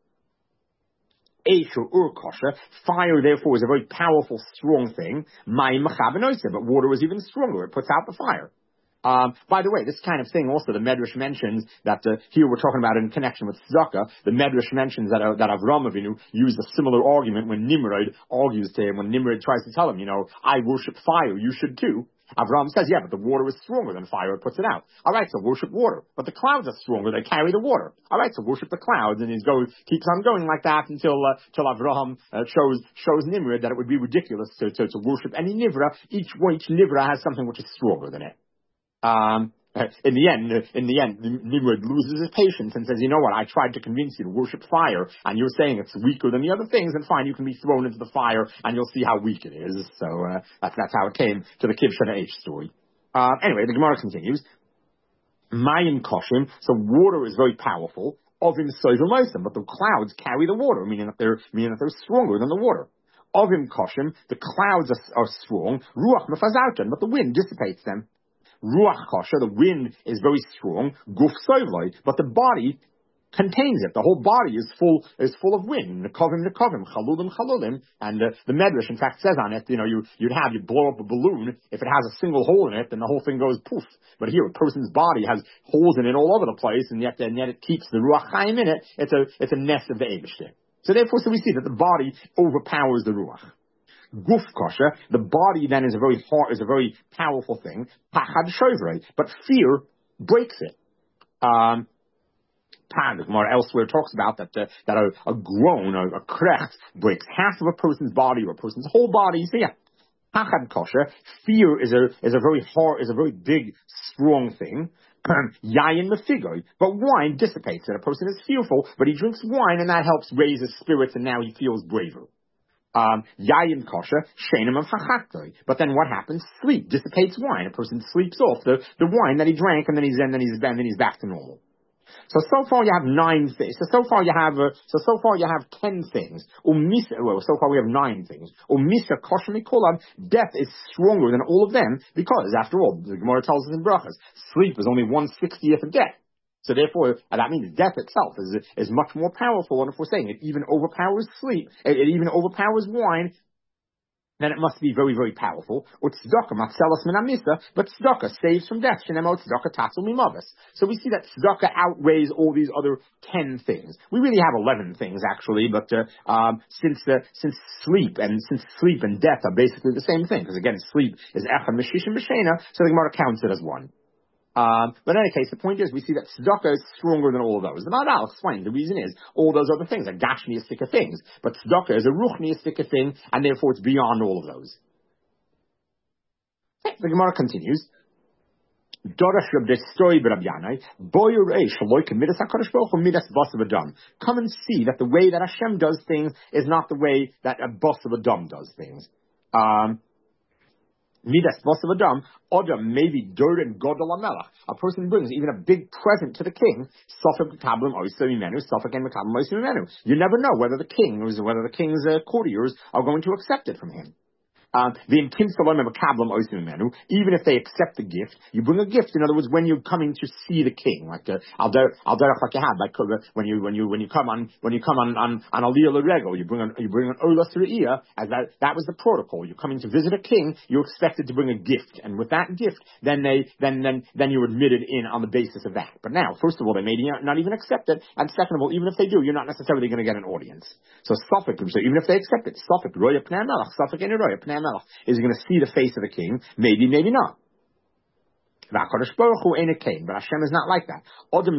Eish or ur kosher, fire therefore is a very powerful, strong thing. Mayim machavenoise, but water is even stronger. It puts out the fire. Um, by the way, this kind of thing also, the Medrash mentions that, uh, here we're talking about it in connection with tzedakah, the Medrash mentions that, uh, that Avram Avinu used a similar argument when Nimrod argues to him, when Nimrod tries to tell him, you know, I worship fire, you should too. Avram says, yeah, but the water is stronger than fire, it puts it out. Alright, so worship water. But the clouds are stronger, they carry the water. Alright, so worship the clouds, and he goes, keeps on going like that until, uh, till Avraham, uh, shows, shows Nimrod that it would be ridiculous to, to, to worship any Nivra. Each, each Nivra has something which is stronger than it. Um, in the end, in the end, Nimrod loses his patience and says, you know what, I tried to convince you to worship fire, and you're saying it's weaker than the other things, and fine, you can be thrown into the fire, and you'll see how weak it is. So, uh, that's, that's how it came to the Kivshana H story. Uh, anyway, the Gemara continues. Mayim koshim, so water is very powerful, ovim soivamosim, but the clouds carry the water, meaning that they're, meaning that they're stronger than the water. Ovim koshim, the clouds are, are strong, ruach mefazautan, but the wind dissipates them. Ruach kosher, the wind is very strong, guf soivloi, but the body contains it. The whole body is full is full of wind. Nekovim nekovim, chalulim chalulim, and uh, the Medrash in fact says on it, you know, you you'd have you blow up a balloon. If it has a single hole in it, then the whole thing goes poof. But here, a person's body has holes in it all over the place, and yet and yet it keeps the ruach chaim in it. It's a it's a nest of the Eibishter. So therefore, so we see that the body overpowers the ruach. Guf kosher, the body then is a very hard, is a very powerful thing. Pachad shovrei, but fear breaks it. Um, the Gemara elsewhere talks about that uh, that a, a groan, a, a krecht, breaks half of a person's body or a person's whole body. So yeah, pachad kosher, fear is a is a very hard, is a very big, strong thing. Yayin mefigoi, but wine dissipates it. A person is fearful, but he drinks wine, and that helps raise his spirits, and now he feels braver. Um, Yayin kosher, shenim of hachaktoi. But then what happens? Sleep dissipates wine. A person sleeps off the, the wine that he drank, and then he's and then he's and then he's back to normal. So so far you have nine things. So so far you have uh, so so far you have ten things. Umisa, well, so far we have nine things. Umisa koshmi kolam. Death is stronger than all of them because, after all, the Gemara tells us in Brachas, sleep is only one sixtieth of death. So therefore, and that means death itself is is much more powerful. And if we're saying it even overpowers sleep, it, it even overpowers wine, then it must be very, very powerful. Or tzedakah, matzelas min hamisa, but tzedakah saves from death. Shenemo tzedakah tatzul mimavis. So we see that tzedakah outweighs all these other ten things. We really have eleven things actually, but uh, um, since uh, since sleep and since sleep and death are basically the same thing, because again, sleep is echad meshishim b'shena, so the Gemara counts it as one. Um, but in any case, the point is, we see that tzedakah is stronger than all of those. The Maharal explained the reason is all those other things are gashmiistic things, but tzedakah is a ruchniistic thing, and therefore it's beyond all of those. Okay, the Gemara continues. Come and see that the way that Hashem does things is not the way that a boss of Adam does things. Um, Midas Vasav Adam, Adam maybe dirt and Godel Amelach. A person brings even a big present to the king. Suffolk Kabbalim Oisim Menu, Suffolk and Kabbalim Oisim Menu. You never know whether the king or whether the king's uh, courtiers are going to accept it from him. Um, the even if they accept the gift, you bring a gift. In other words, when you're coming to see the king, like uh, al derech like you have, like uh, when you when you when you come on when you come on on on aliyah l'regel, you bring an you bring an olas re'iyah, as that that was the protocol. You're coming to visit a king, you're expected to bring a gift, and with that gift, then they then then then you're admitted in on the basis of that. But now, first of all, they may not even accept it, and second of all, even if they do, you're not necessarily going to get an audience. So Suffolk, so even if they accept it, Suffolk roya pnei melech, Suffolk and roya pnei. Is he going to see the face of the king? Maybe, maybe not. But Hashem is not like that.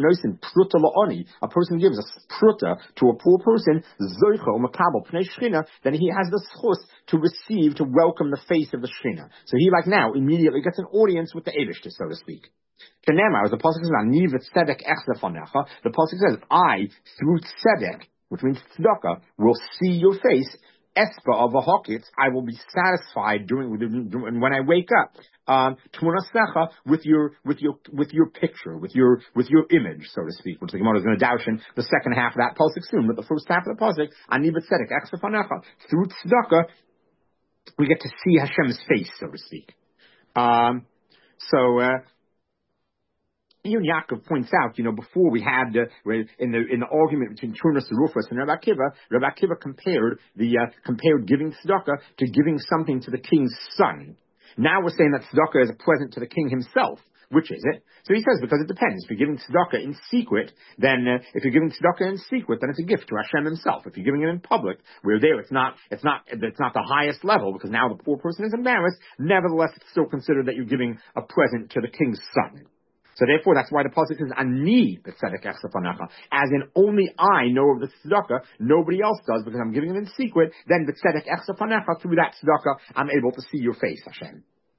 A person gives a pruta to a poor person, then he has the schus to receive, to welcome the face of the Shechina. So he, like now, immediately gets an audience with the Eibishter, so to speak. As the pasuk says, the pasuk says, I, through tzedek, which means tzedakah, will see your face. Espa of a hokitz, I will be satisfied during when I wake up. Um, with your with your with your picture, with your with your image, so to speak, which the Gemara is going to doubt in the second half of that pasuk soon. But the first half of the pasuk, ani b'tzedek extra fanecha, through tzedakah, we get to see Hashem's face, so to speak. Um, so. Uh, Even Yaakov points out, you know, before we had uh, in the in the argument between Turnus and Rufus and Rabbi Akiva, Rabbi Akiva compared the uh, compared giving tzedakah to giving something to the king's son. Now we're saying that tzedakah is a present to the king himself. Which is it? So he says because it depends. If you're giving tzedakah in secret, then uh, if you're giving tzedakah in secret, then it's a gift to Hashem himself. If you're giving it in public, where there it's not it's not it's not the highest level because now the poor person is embarrassed. Nevertheless, it's still considered that you're giving a present to the king's son. So therefore, that's why the pasuk says, "Ani b'tzedek echsafanecha," as in only I know of the tzedakah, nobody else does, because I'm giving it in secret. Then b'tzedek echsafanecha, through that tzedakah, I'm able to see your face, Hashem.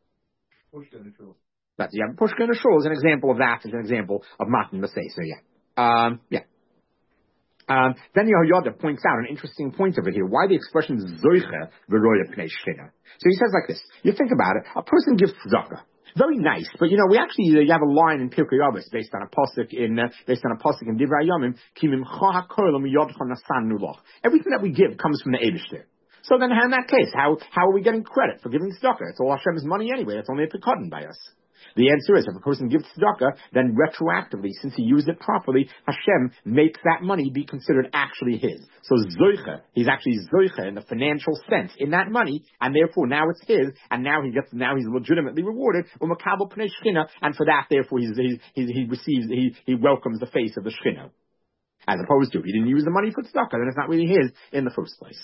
That's yeah. Pushka in the shul is an example of that. Is an example of matan b'sei. So yeah, um, yeah. Um, then Yehoyada points out an interesting point over here. Why the expression zoiche v'roya pnei shchina? So he says like this. You think about it. A person gives tzedakah. Very nice, but you know, we actually uh, you have a line in Pirkei Avos based on a pasuk in uh, based on a pasuk in Divrei Yomim. Kimim chahakol miyodcha nasan nuloch. Everything that we give comes from the Eibishter. So then, in that case, how how are we getting credit for giving tzedakah? It's all Hashem's money anyway. It's only a pekadon by us. The answer is, if a person gives tzedakah, then retroactively, since he used it properly, Hashem makes that money be considered actually his. So zoiche, he's actually zoiche in the financial sense in that money, and therefore now it's his, and now he gets, now he's legitimately rewarded, umakabel pnei shchina, and for that, therefore, he's, he's, he's, he receives, he, he welcomes the face of the shchina. As opposed to, if he didn't use the money for tzedakah, then it's not really his in the first place.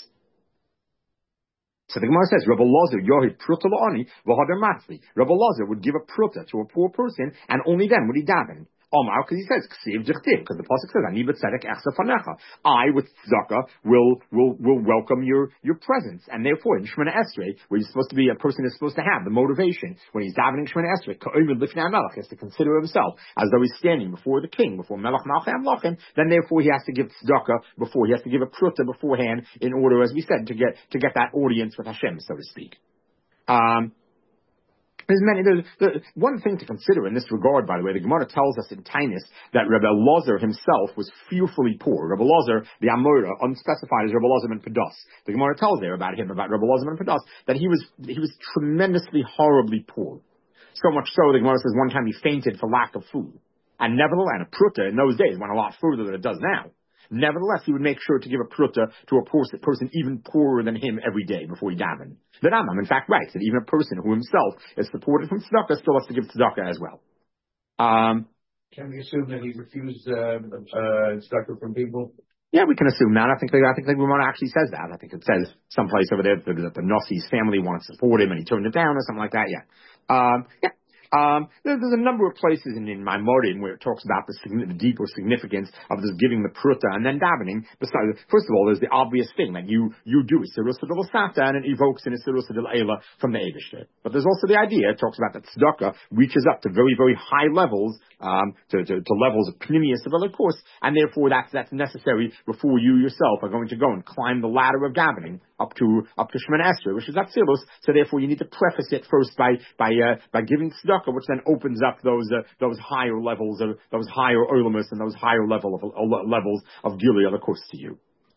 So the Gemara says, Rabbi Lazar, Yohid Pruta La'ani, V'Hadar Matzli. Rabbi Lazar would give a pruta to a poor person, and only then would he daven. Omar, because he says, Ksiv Dichtiv, because the pasuk says, Ani b'tzedek echsa fanecha. I, with tzedakah, will, will, will welcome your, your presence. And therefore, in Shemona Esrei, where you're supposed to be, a person is supposed to have the motivation, when he's davening Shemona Esrei, Ka'ovid Lifnei HaMelech, he has to consider himself as though he's standing before the king, before Melech Malchei Amlachim, then therefore he has to give tzedakah before, he has to give a pruta beforehand, in order, as we said, to get, to get that audience with Hashem, so to speak. Um, There's many. There's, there's one thing to consider in this regard, by the way. The Gemara tells us in Tainus that Rebbe Elazar himself was fearfully poor. Rebbe Elazar, the Amora, unspecified as Rebbe Elazar ben Padas. The Gemara tells there about him, about Rebbe Elazar ben Padas, that he was he was tremendously, horribly poor. So much so, the Gemara says one time he fainted for lack of food. And nevertheless, and a pruta in those days went a lot further than it does now. Nevertheless, he would make sure to give a pruta to a person even poorer than him every day before he davened. The Rambam, in fact, writes that even a person who himself is supported from tzedakah still has to give tzedakah as well. Um, Can we assume that he refused uh, uh, tzedakah from people? Yeah, we can assume that. I think I think the Gemara actually says that. I think it says someplace over there that the, the Nossi's family wanted to support him and he turned it down or something like that. Yeah. Um, yeah. Um, there, there's a number of places in, in Maimorim where it talks about the, the deeper significance of this giving the pruta and then davening. Besides, first of all, there's the obvious thing that you, you do Isirus Adil Sata and it evokes an Isirus Adil Eila from the Eibishter. But there's also the idea, it talks about that tzedakah reaches up to very, very high levels, um, to, to, to levels of Pnimius of of course, and therefore that's, that's necessary before you yourself are going to go and climb the ladder of davening up to, up to Shemana Esrei, which is Atzilus. So therefore you need to preface it first by, by, uh, by giving tzedakah, which then opens up those uh, those higher levels of those higher olamus and those higher level of uh, levels of Gilead, of course, to you.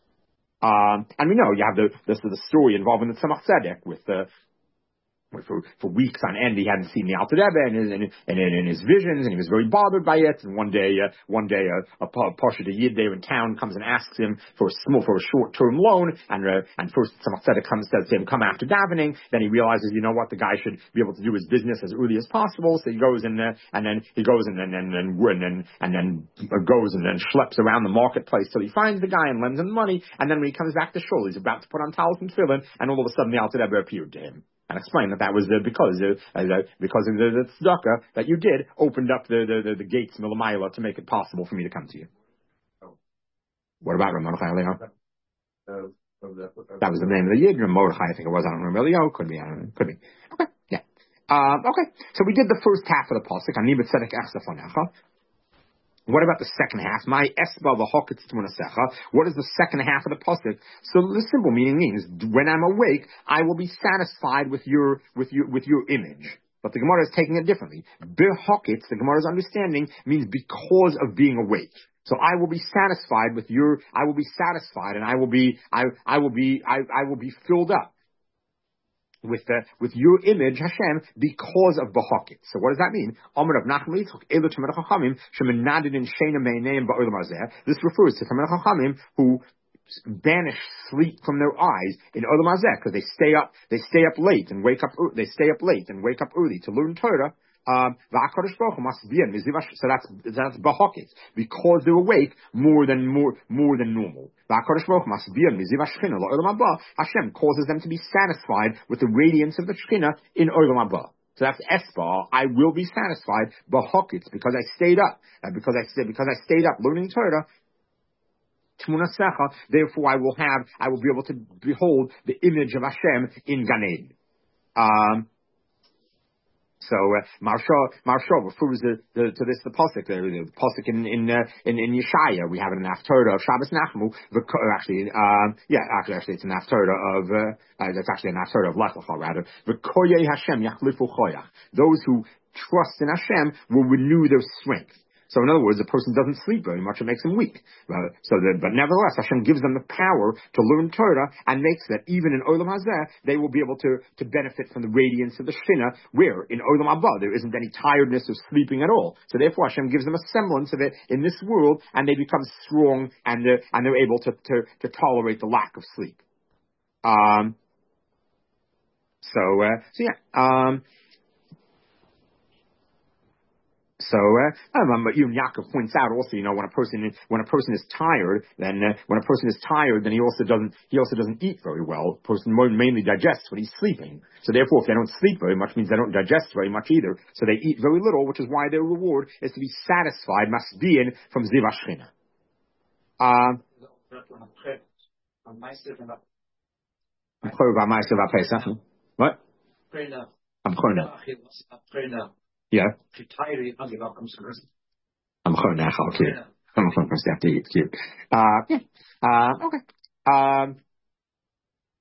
Um, and we know you have the the, the story involving the Tzemach Tzedek with the. Uh, For, for weeks on end, he hadn't seen the Alter Rebbe and, and, and, and in his visions, and he was very bothered by it. And one day, uh, one day, uh, a Pasha de Yid there in town comes and asks him for a small, for a short-term loan. And uh, and first, Tzemach Tzedek comes says to him, "Come after davening." Then he realizes, you know what, the guy should be able to do his business as early as possible. So he goes and uh, and then he goes and then and then and then and then goes and then schleps around the marketplace till he finds the guy and lends him money. And then when he comes back to shul, he's about to put on talis and tefillin, and all of a sudden the Alter Rebbe appeared to him. And explain that that was uh, because uh, uh, because of the, the tzedakah that you did opened up the the, the, the gates milamayla to make it possible for me to come to you. Oh. What about Ramon Chayleon? Uh, that, that was the name of the Yid. Mordechai, I think it was. I don't remember. Leo could be. I don't know. Could be. Okay. Yeah. Um, okay. So we did the first half of the pasuk. Ani b'tzedek echzafonecha. What about the second half? My esba v'hoketz t'munasecha. What is the second half of the pasuk? So the simple meaning means, when I'm awake, I will be satisfied with your with your with your image. But the Gemara is taking it differently. B'hoketz, the Gemara's understanding, means because of being awake. So I will be satisfied with your. I will be satisfied, and I will be. I I will be. I I will be filled up with the, with your image, Hashem, because of Bahakit. So what does that mean? This refers to Tamil Chachamim who banish sleep from their eyes in Olam Hazeh, because they stay up, they stay up late and wake up, they stay up late and wake up early to learn Torah. Um, so that's that's bahokit, because they're awake more than more more than normal. Hashem causes them to be satisfied with the radiance of the Shekhinah in Olam Haba. So that's esbar. I will be satisfied bahokit, because I stayed up, uh, because I stayed because I stayed up learning Torah. Therefore, I will have I will be able to behold the image of Hashem in Gan Eden. Um, So uh, Marsha Marsha refers to, to, to this the pasuk the, the pasuk in in, uh, in in Yeshaya. We have it in Haftarah of Shabbos Nachmu. Actually, um, yeah, actually, actually, it's an Haftarah of uh, uh, that's actually an Haftarah of Lech Lecha rather. V'koyei Hashem yachlifu choyach. Those who trust in Hashem will renew their strength. So in other words, the person doesn't sleep very much; it makes him weak. Uh, so, that, but nevertheless, Hashem gives them the power to learn Torah, and makes that even in Olam Hazeh they will be able to to benefit from the radiance of the Shekhinah. Where in Olam Haba there isn't any tiredness or sleeping at all. So therefore, Hashem gives them a semblance of it in this world, and they become strong, and they're, and they're able to, to to tolerate the lack of sleep. Um. So uh, so yeah. Um. So, uh, um, but even Yaakov points out also, you know, when a person when a person is tired, then uh, when a person is tired, then he also doesn't he also doesn't eat very well. A person mainly digests when he's sleeping. So therefore, if they don't sleep very much, means they don't digest very much either. So they eat very little, which is why their reward is to be satisfied, must be in from Ziv Hashchina. Um. What? I'm Yeah. I'm going now. Okay. I'm going to have to eat. Uh, yeah. Uh, okay. Um,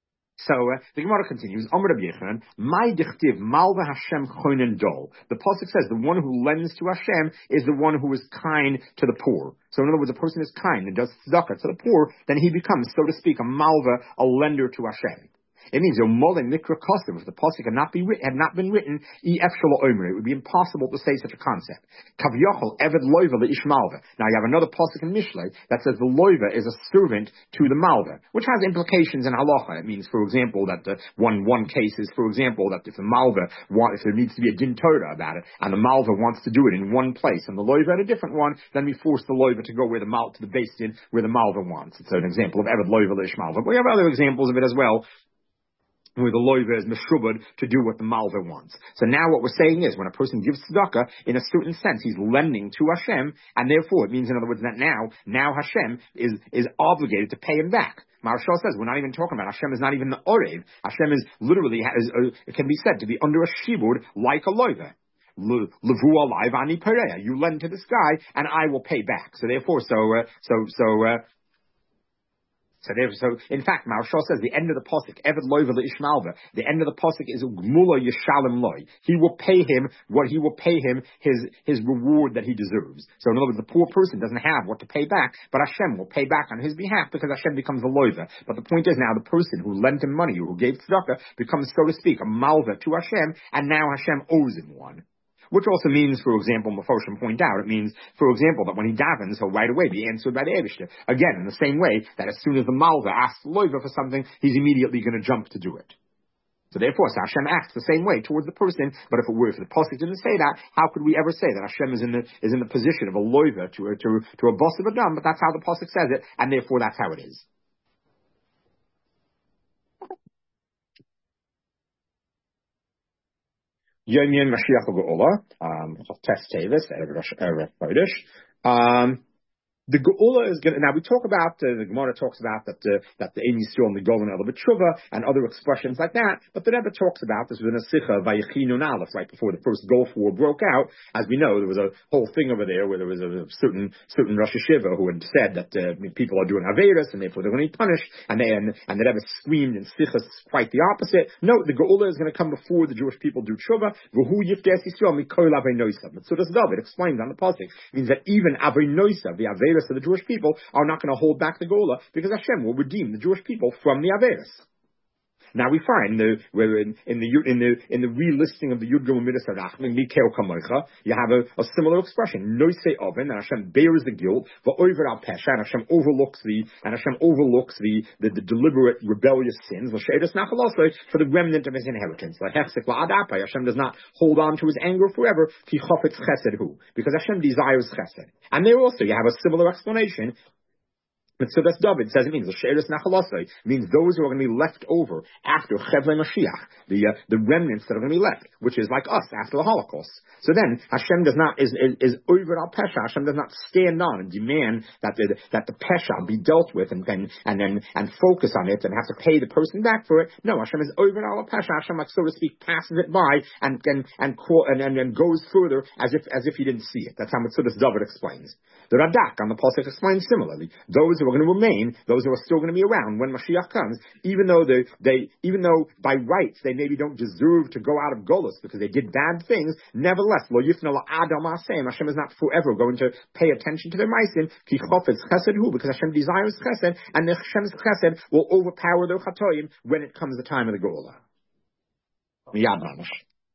So uh, the Gemara continues. Amar Rabbi Yochanan, my dichtiv malva Hashem choinen dol. The pasuk says the one who lends to Hashem is the one who is kind to the poor. So in other words, a person is kind and does tzedakah to the poor, then he becomes, so to speak, a malva, a lender to Hashem. It means if the pasuk had not be written, had not been written, it would be impossible to say such a concept. Kavyochel eved loiva leish malva. Now you have another pasuk in Mishlei that says the loiva is a servant to the malva, which has implications in halacha. It means, for example, that the one one case is, for example, that if the malva want, if there needs to be a din Torah about it, and the malva wants to do it in one place, and the loiva at a different one, then we force the loiva to go where the mal to the base din where the malva wants. It's an example of eved loiva leish malva. But we have other examples of it as well, where the loiva is meshubad to do what the malva wants. So now what we're saying is, when a person gives tzedakah, in a certain sense, he's lending to Hashem, and therefore it means, in other words, that now, now Hashem is, is obligated to pay him back. Maharshal says, we're not even talking about, Hashem is not even the orev. Hashem is literally, is, uh, it can be said to be under a shibud like a loiva. Levu alive ani pereya. You lend to this guy, and I will pay back. So therefore, so, uh, so, so, uh, So, so in fact, Maharshal says the end of the pasuk, Eved loiva leishmalva. The end of the pasuk is Gmula Yishalim loy. He will pay him what he will pay him his his reward that he deserves. So in other words, the poor person doesn't have what to pay back, but Hashem will pay back on his behalf because Hashem becomes the loiva. But the point is now the person who lent him money, who gave tzedakah, becomes, so to speak, a malva to Hashem, and now Hashem owes him one. Which also means, for example, Mefoshim point out, it means, for example, that when he davens, he'll right away be answered by the Eibishter. Again, in the same way that as soon as the Malva asks the Loiva for something, he's immediately going to jump to do it. So therefore, so Hashem acts the same way towards the person, but if it were, if the Pasuk didn't say that, how could we ever say that Hashem is in the, is in the position of a Loiva to, to, to a boss of a dam, but that's how the Pasuk says it, and therefore that's how it is. Yom Yom Mashiach Geula, um, Test Tavis, Erev Chodesh. Um, the Geula is going to, now we talk about, uh, the Gemara talks about that, uh, that the Ein Yisrael and the Golan Ela B'Tshuva and other expressions like that, but the Rebbe talks about this within a Sicha, Vayechinun Aleph, right before the first Gulf War broke out. As we know, there was a whole thing over there where there was a certain, certain Rosh Hashiva who had said that, uh, people are doing Averis and therefore they're going to be punished, and they, and, and the Rebbe screamed in Sichas quite the opposite. No, the Geula is going to come before the Jewish people do Tshuva, V'hu Yifdes Yisrael Mikol Avinosav. So this David explains on the Pasuk, means that even Avinosav, the Averis of the Jewish people, are not going to hold back the Geula because Hashem will redeem the Jewish people from the Averis. Now we find the where in, in the in the in the relisting of the Yud Gimel Midas Harach, Mikol Kamocha, you have a, a similar expression. Noisei Oven, and Hashem bears the guilt. Va'over al Pesha, and Hashem overlooks the and Hashem overlooks the the, the deliberate rebellious sins. L'sheidas Nachalosei, for the remnant of his inheritance. L'hechsek la'adapai, Hashem does not hold on to his anger forever. Ki chofetz chesed hu, because Hashem desires chesed. And there also you have a similar explanation. But so that's David says it means l'sheiras nachalosei means those who are going to be left over after Chevlei Mashiach, the uh, the remnants that are going to be left, which is like us after the Holocaust. So then Hashem does not is is, is over al pesha. Hashem does not stand on and demand that the that the pesha be dealt with and and and then and focus on it and have to pay the person back for it. No, Hashem is over al pesha. Hashem, like so to speak, passes it by and and and and, and, and goes further as if as if he didn't see it. That's how Mitzudas David explains. The Radak on the Pasuk explains similarly. Those who are going to remain, those who are still going to be around when Mashiach comes, even though they, they, even though by rights they maybe don't deserve to go out of Golus because they did bad things, nevertheless, Lo Yifna La'adam Asem, Hashem is not forever going to pay attention to their meisim, Ki Chofetz Chesed Hu, because Hashem desires Chesed, and the Hashem's Chesed will overpower their Chatoim when it comes the time of the Gola. Miyad Mamash.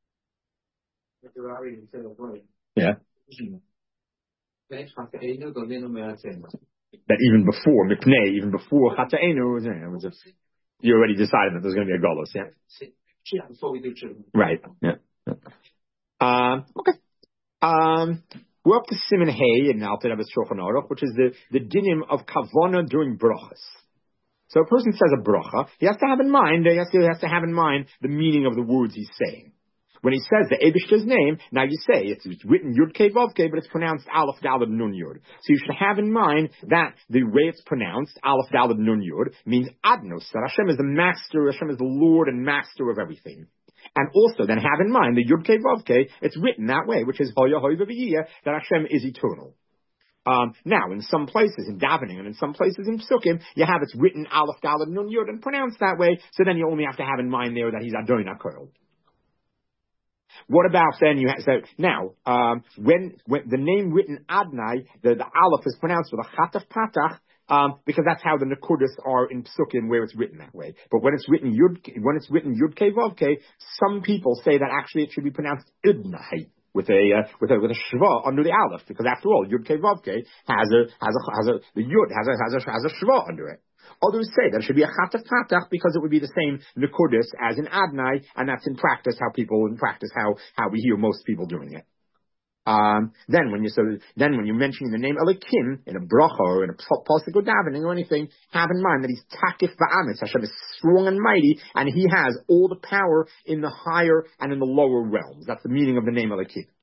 Yeah. That even before Mipnei, even before Chata'enu, you already decided that there's going to be a Golos, yeah? Before we do Tshuva. Right, yeah. yeah. Um, okay. Um, we're up to Siman Hay in Alter Rebbe's Shulchan Aruch, which is the, the dinim of Kavona during brachas. So a person says a bracha, he has to have in mind, he has to, he has to have in mind the meaning of the words he's saying. When he says the Eibishter's name, now you say it's, it's written Yud Kei Vav Kei, but it's pronounced Aleph Daled Nun Yud. So you should have in mind that the way it's pronounced, Aleph Daled Nun Yud, means Adnos, that Hashem is the master, Hashem is the Lord and master of everything. And also then have in mind the Yud Kei Vav Kei, it's written that way, which is Hoya Hoya V'Yiyah, that Hashem is eternal. Um, now, in some places, in davening, and in some places in psukim, you have it's written Aleph, Daled, Nun, Yud, and pronounced that way, so then you only have to have in mind there that he's Adon HaKol. What about then you have, so now, um, when, when the name written Adnai, the, the Aleph is pronounced with a Chataf Patach, um, because that's how the Nakudas are in Psukim where it's written that way. But when it's written Yud, when it's written Yud Kei Vav Kei, some people say that actually it should be pronounced Idnai with a, uh, with a, with a Shva under the Aleph, because after all, Yud Kei Vav Kei has a, has a, has a, the Yud has a, has a, has a Shva under it. Others say that it should be a Chataf Patach because it would be the same Nakudis as in Adnai, and that's in practice how people, in practice how, how we hear most people doing it. Um, then when you so then when you're mentioning the name Elikim in a bracha or in a pasuk or davening or anything, have in mind that he's takif va'amitz. Hashem is strong and mighty, and he has all the power in the higher and in the lower realms. That's the meaning of the name Elikim.